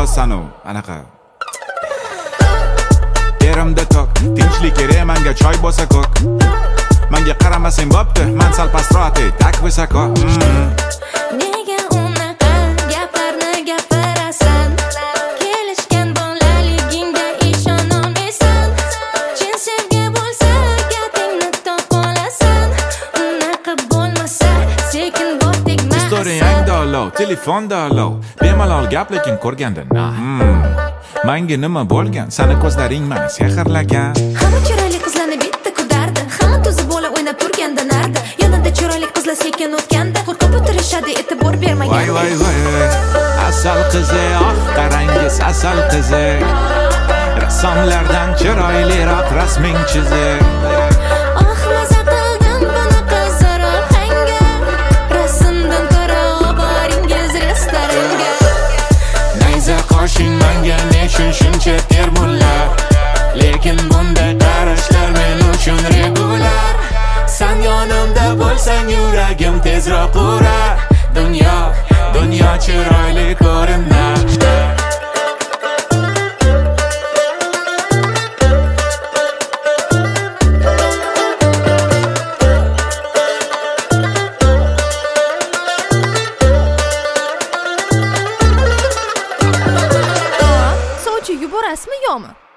sanu anaqa yerimda tok tinchlik kerak menga choy bo'lsa ko'k menga qaramasang bo'pti men sal pastroq tak vysoko nega unaqa gaplarni gapirasan kelishgan bolaligingga ishonolmaysan chin sevgi bo'lsa gapingni topolasan unaqa bo'lmasa sekin bor tegma istoriyangda olov telefonda olov bemalol gap lekin ko'rganda na menga nima bo'lgan sani ko'zlaring meni sehrlagan hamma chiroyli qizlarni bitta kudardi hamma to'zi bola o'ynab turganda nardi yonida chiroyli qizlar sekin o'tganda qo'rqib o'tirishadi e'tibor bermagan voy asal qizi qarangiz asal qizi rassomlardan chiroyliroq rasming chiziq maza qildim bunaqa zararhanga rasmdan ko'ra oboringiz restoranga nayza qoshing menga nechun shuncha termullar lekin bunday qarashlar men uchun regular san yonimda bo'lsang yuragim tezroq urar dunyo chiroyli ko'rinar sovchi yuborasizmi yo'qmi?